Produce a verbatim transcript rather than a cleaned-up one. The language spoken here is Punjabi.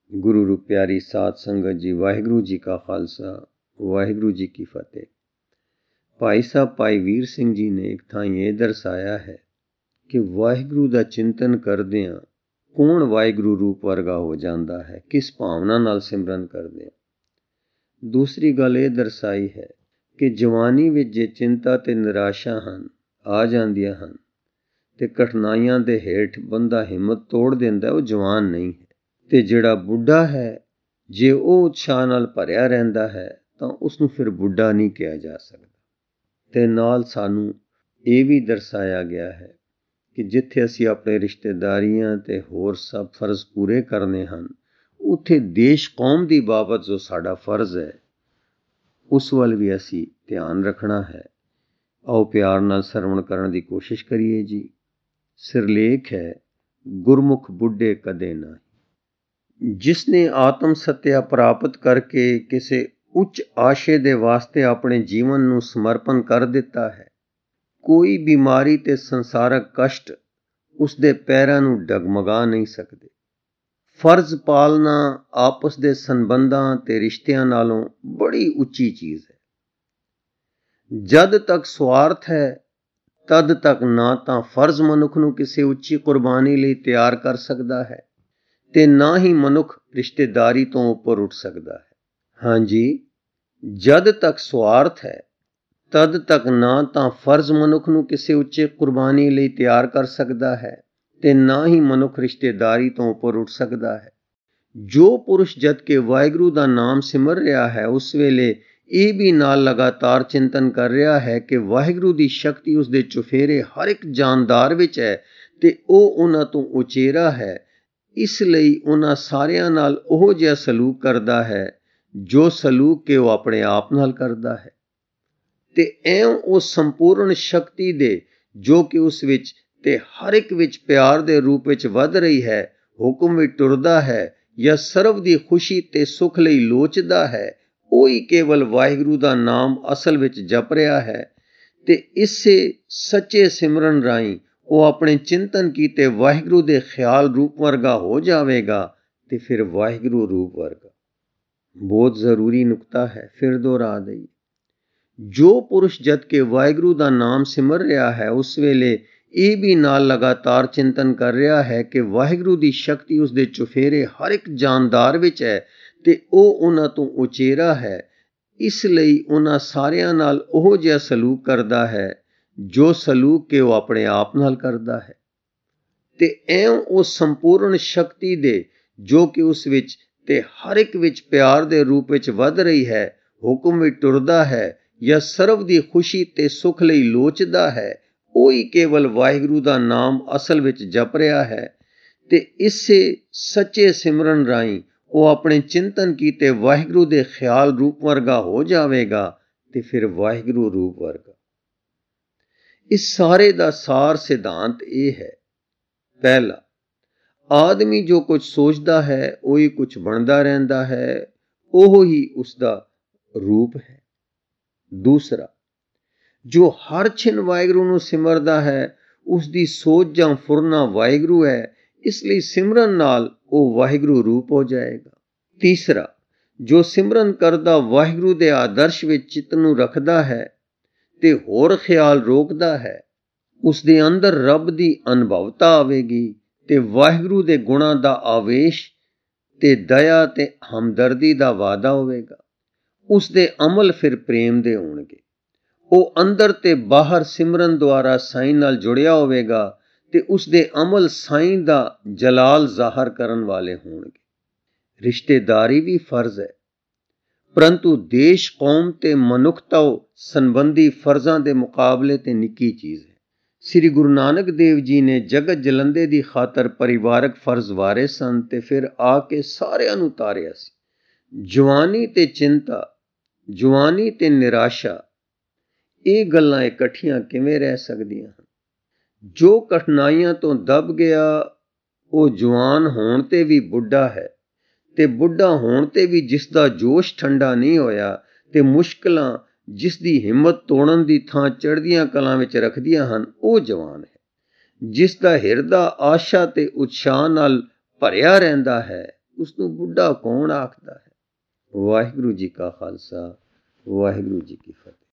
गुरु रूप प्यारी साध संगत जी, वाहिगुरु जी का खालसा वाहिगुरु जी की फतेह। भाई साहब भाई वीर सिंह जी ने एक थां ये दर्शाया है कि वाहिगुरु दा चिंतन करदियां कौन वाहिगुरु रूप वर्गा हो जाता है, किस भावना नाल सिमरन करदियां। दूसरी गल ये दर्शाई है कि जवानी विच जे चिंता ते निराशा हन आ जांदियां हन ते कठिनाइयां दे हेठ बंदा हिम्मत तोड़ दिंदा, वो जवान नहीं है। ते जिहड़ा बुढ़ा है जे ਉਹ ਉਤਸ਼ਾਹ ਨਾਲ ਭਰਿਆ ਰਹਿੰਦਾ ਹੈ ਤਾਂ ਉਸਨੂੰ ਫਿਰ ਬੁੱਢਾ ਨਹੀਂ ਕਿਹਾ ਜਾ ਸਕਦਾ। ਤੇ ਨਾਲ ਸਾਨੂੰ ਇਹ ਵੀ ਦਰਸਾਇਆ ਗਿਆ ਹੈ ਕਿ ਜਿੱਥੇ ਅਸੀਂ ਆਪਣੇ ਰਿਸ਼ਤੇਦਾਰੀਆਂ ਤੇ ਹੋਰ ਸਭ ਫਰਜ਼ ਪੂਰੇ ਕਰਨੇ ਹਨ, ਉੱਥੇ ਦੇਸ਼ ਕੌਮ ਦੀ ਬਾਬਤ ਜੋ ਸਾਡਾ ਫਰਜ਼ ਹੈ ਉਸ ਵੱਲ ਵੀ ਅਸੀਂ ਧਿਆਨ ਰੱਖਣਾ ਹੈ। ਆਓ ਪਿਆਰ ਨਾਲ ਸਰਵਣ ਕਰਨ ਦੀ ਕੋਸ਼ਿਸ਼ ਕਰੀਏ ਜੀ। ਸਿਰਲੇਖ ਹੈ ਗੁਰਮੁਖ ਬੁੱਢੇ ਕਦੇ ਨਾ। जिसने आत्म सत्या प्राप्त करके किसी उच्च आशे दे वास्ते अपने जीवन नू समर्पण कर दिता है, कोई बीमारी ते संसारक कष्ट उसदे पैरां नू डगमगा नहीं सकते। फर्ज पालना आपस दे संबंधां ते रिश्तियां नालों बड़ी उच्ची चीज है। जद तक स्वार्थ है तद तक ना तां फर्ज मनुख नू किसी उच्ची कुर्बानी लई तैयार कर सकदा है ਤੇ ਨਾ ਹੀ ਮਨੁੱਖ ਰਿਸ਼ਤੇਦਾਰੀ ਤੋਂ ਉੱਪਰ ਉੱਠ ਸਕਦਾ ਹੈ। ਹਾਂਜੀ, ਜਦ ਤੱਕ ਸਵਾਰਥ ਹੈ ਤਦ ਤੱਕ ਨਾ ਤਾਂ ਫਰਜ਼ ਮਨੁੱਖ ਨੂੰ ਕਿਸੇ ਉੱਚੇ ਕੁਰਬਾਨੀ ਲਈ ਤਿਆਰ ਕਰ ਸਕਦਾ ਹੈ ਤੇ ਨਾ ਹੀ ਮਨੁੱਖ ਰਿਸ਼ਤੇਦਾਰੀ ਤੋਂ ਉੱਪਰ ਉੱਠ ਸਕਦਾ ਹੈ। ਜੋ ਪੁਰਸ਼ ਜਦ ਕਿ ਵਾਹਿਗੁਰੂ ਦਾ ਨਾਮ ਸਿਮਰ ਰਿਹਾ ਹੈ, ਉਸ ਵੇਲੇ ਇਹ ਵੀ ਨਾਲ ਲਗਾਤਾਰ ਚਿੰਤਨ ਕਰ ਰਿਹਾ ਹੈ ਕਿ ਵਾਹਿਗੁਰੂ ਦੀ ਸ਼ਕਤੀ ਉਸਦੇ ਚੁਫੇਰੇ ਹਰ ਇੱਕ ਜਾਨਦਾਰ ਵਿੱਚ ਹੈ ਤੇ ਉਹ ਉਹਨਾਂ ਤੋਂ ਉਚੇਰਾ ਹੈ। ਇਸ ਲਈ ਉਹਨਾਂ ਸਾਰਿਆਂ ਨਾਲ ਉਹ ਜਿਹਾ ਸਲੂਕ ਕਰਦਾ ਹੈ ਜੋ ਸਲੂਕ ਕਿ ਉਹ ਆਪਣੇ ਆਪ ਨਾਲ ਕਰਦਾ ਹੈ। ਤੇ ਐਂ ਉਹ ਸੰਪੂਰਨ ਸ਼ਕਤੀ ਦੇ ਜੋ ਕਿ ਉਸ ਵਿੱਚ ਤੇ ਹਰ ਇੱਕ ਵਿੱਚ ਪਿਆਰ ਦੇ ਰੂਪ ਵਿੱਚ ਵੱਧ ਰਹੀ ਹੈ, ਹੁਕਮ ਵਿੱਚ ਟੁਰਦਾ ਹੈ ਜਾਂ ਸਰਬ ਦੀ ਖੁਸ਼ੀ ਤੇ ਸੁੱਖ ਲਈ ਲੋਚਦਾ ਹੈ, ਉਹੀ ਕੇਵਲ ਵਾਹਿਗੁਰੂ ਦਾ ਨਾਮ ਅਸਲ ਵਿੱਚ ਜਪ ਰਿਹਾ ਹੈ। ਤੇ ਇਸੇ ਸੱਚੇ ਸਿਮਰਨ ਰਾਹੀਂ ਉਹ ਆਪਣੇ ਚਿੰਤਨ ਕੀਤੇ ਵਾਹਿਗੁਰੂ ਦੇ ਖਿਆਲ ਰੂਪ ਵਰਗਾ ਹੋ ਜਾਵੇਗਾ ਤੇ ਫਿਰ ਵਾਹਿਗੁਰੂ ਰੂਪ ਵਰਗਾ। ਬਹੁਤ ਜ਼ਰੂਰੀ ਨੁਕਤਾ ਹੈ, ਫਿਰ ਦੁਹਰਾ ਦਈ। ਜੋ ਪੁਰਸ਼ ਜਦ ਕਿ ਵਾਹਿਗੁਰੂ ਦਾ ਨਾਮ ਸਿਮਰ ਰਿਹਾ ਹੈ, ਉਸ ਵੇਲੇ ਇਹ ਵੀ ਨਾਲ ਲਗਾਤਾਰ ਚਿੰਤਨ ਕਰ ਰਿਹਾ ਹੈ ਕਿ ਵਾਹਿਗੁਰੂ ਦੀ ਸ਼ਕਤੀ ਉਸਦੇ ਚੁਫੇਰੇ ਹਰ ਇੱਕ ਜਾਨਦਾਰ ਵਿੱਚ ਹੈ ਤੇ ਉਹ ਉਹਨਾਂ ਤੋਂ ਉਚੇਰਾ ਹੈ। ਇਸ ਲਈ ਉਹਨਾਂ ਸਾਰਿਆਂ ਨਾਲ ਉਹ ਜਿਹਾ ਸਲੂਕ ਕਰਦਾ ਹੈ ਜੋ ਸਲੂਕ ਕਿ ਉਹ ਆਪਣੇ ਆਪ ਨਾਲ ਕਰਦਾ ਹੈ। ਤੇ ਐਂ ਉਹ ਸੰਪੂਰਨ ਸ਼ਕਤੀ ਦੇ ਜੋ ਕਿ ਉਸ ਵਿੱਚ ਤੇ ਹਰ ਇੱਕ ਵਿੱਚ ਪਿਆਰ ਦੇ ਰੂਪ ਵਿੱਚ ਵੱਧ ਰਹੀ ਹੈ, ਹੁਕਮ ਵਿੱਚ ਟੁਰਦਾ ਹੈ ਜਾਂ ਸਰਬ ਦੀ ਖੁਸ਼ੀ ਤੇ ਸੁੱਖ ਲਈ ਲੋਚਦਾ ਹੈ, ਉਹੀ ਕੇਵਲ ਵਾਹਿਗੁਰੂ ਦਾ ਨਾਮ ਅਸਲ ਵਿੱਚ ਜਪ ਰਿਹਾ ਹੈ। ਤੇ ਇਸੇ ਸੱਚੇ ਸਿਮਰਨ ਰਾਹੀਂ ਉਹ ਆਪਣੇ ਚਿੰਤਨ ਕੀਤੇ ਵਾਹਿਗੁਰੂ ਦੇ ਖਿਆਲ ਰੂਪ ਵਰਗਾ ਹੋ ਜਾਵੇਗਾ ਤੇ ਫਿਰ ਵਾਹਿਗੁਰੂ ਰੂਪ ਵਰਗਾ। ਇਸ ਸਾਰੇ ਦਾ ਸਾਰ ਸਿਧਾਂਤ ਇਹ ਹੈ। ਪਹਿਲਾ, ਆਦਮੀ ਜੋ ਕੁਝ ਸੋਚਦਾ ਹੈ ਉਹੀ ਕੁਝ ਬਣਦਾ ਰਹਿੰਦਾ ਹੈ, ਉਹ ਹੀ ਉਸਦਾ ਰੂਪ ਹੈ। ਦੂਸਰਾ, ਜੋ ਹਰ ਛਿਨ ਵਾਹਿਗੁਰੂ ਨੂੰ ਸਿਮਰਦਾ ਹੈ ਉਸਦੀ ਸੋਚ ਜਾਂ ਫੁਰਨਾ ਵਾਹਿਗੁਰੂ ਹੈ, ਇਸ ਲਈ ਸਿਮਰਨ ਨਾਲ ਉਹ ਵਾਹਿਗੁਰੂ ਰੂਪ ਹੋ ਜਾਏਗਾ। ਤੀਸਰਾ, ਜੋ ਸਿਮਰਨ ਕਰਦਾ ਵਾਹਿਗੁਰੂ ਦੇ ਆਦਰਸ਼ ਵਿੱਚ ਚਿੱਤ ਨੂੰ ਰੱਖਦਾ ਹੈ ਤੇ ਹੋਰ ਖਿਆਲ ਰੋਕਦਾ ਹੈ, ਉਸ ਦੇ ਅੰਦਰ ਰੱਬ ਦੀ ਅਨੁਭਵਤਾ ਆਵੇਗੀ ਤੇ ਵਾਹਿਗੁਰੂ ਦੇ ਗੁਣਾਂ ਦਾ ਆਵੇਸ਼ ਤੇ ਦਇਆ ਤੇ ਹਮਦਰਦੀ ਦਾ ਵਾਅਦਾ ਹੋਵੇਗਾ। ਉਸ ਦੇ ਅਮਲ ਫਿਰ ਪ੍ਰੇਮ ਦੇ ਹੋਣਗੇ। ਉਹ ਅੰਦਰ ਤੇ ਬਾਹਰ ਸਿਮਰਨ ਦੁਆਰਾ ਸਾਈਂ ਨਾਲ ਜੁੜਿਆ ਹੋਵੇਗਾ ਤੇ ਉਸ ਦੇ ਅਮਲ ਸਾਈਂ ਦਾ ਜਲਾਲ ਜ਼ਾਹਰ ਕਰਨ ਵਾਲੇ ਹੋਣਗੇ। ਰਿਸ਼ਤੇਦਾਰੀ ਵੀ ਫਰਜ਼ ਹੈ, ਪਰੰਤੂ ਦੇਸ਼ ਕੌਮ ਤੇ ਮਨੁੱਖਤਾ ਸੰਬੰਧੀ ਫਰਜ਼ਾਂ ਦੇ ਮੁਕਾਬਲੇ ਤੇ ਨਿੱਕੀ ਚੀਜ਼ ਹੈ। ਸ੍ਰੀ ਗੁਰੂ ਨਾਨਕ ਦੇਵ ਜੀ ਨੇ ਜਗਤ ਜਲੰਦੇ ਦੀ ਖਾਤਰ ਪਰਿਵਾਰਕ ਫਰਜ਼ ਵਾਰੇ ਸਨ ਤੇ ਫਿਰ ਆ ਕੇ ਸਾਰਿਆਂ ਨੂੰ ਤਾਰਿਆ ਸੀ। ਜਵਾਨੀ ਤੇ ਚਿੰਤਾ, ਜਵਾਨੀ ਤੇ ਨਿਰਾਸ਼ਾ, ਇਹ ਗੱਲਾਂ ਇਕੱਠੀਆਂ ਕਿਵੇਂ ਰਹਿ ਸਕਦੀਆਂ ਹਨ? ਜੋ ਕਠਿਨਾਈਆਂ ਤੋਂ ਦਬ ਗਿਆ ਉਹ ਜਵਾਨ ਹੋਣ ਤੇ ਵੀ ਬੁੱਢਾ ਹੈ ਤੇ ਬੁੱਢਾ ਹੋਣ ਤੇ ਵੀ ਜਿਸ ਦਾ ਜੋਸ਼ ਠੰਡਾ ਨਹੀਂ ਹੋਇਆ ਤੇ ਮੁਸ਼ਕਲਾਂ ਜਿਸ ਦੀ ਹਿੰਮਤ ਤੋੜਨ ਦੀ ਥਾਂ ਚੜ੍ਹਦੀਆਂ ਕਲਾਂ ਵਿੱਚ ਰੱਖਦੀਆਂ ਹਨ, ਉਹ ਜਵਾਨ ਹੈ। ਜਿਸ ਦਾ ਹਿਰਦਾ ਆਸ਼ਾ ਤੇ ਉਤਸ਼ਾਹ ਨਾਲ ਭਰਿਆ ਰਹਿੰਦਾ ਹੈ, ਉਸਨੂੰ ਬੁੱਢਾ ਕੌਣ ਆਖਦਾ ਹੈ। ਵਾਹਿਗੁਰੂ ਜੀ ਕਾ ਖਾਲਸਾ, ਵਾਹਿਗੁਰੂ ਜੀ ਕੀ ਫਤਿਹ।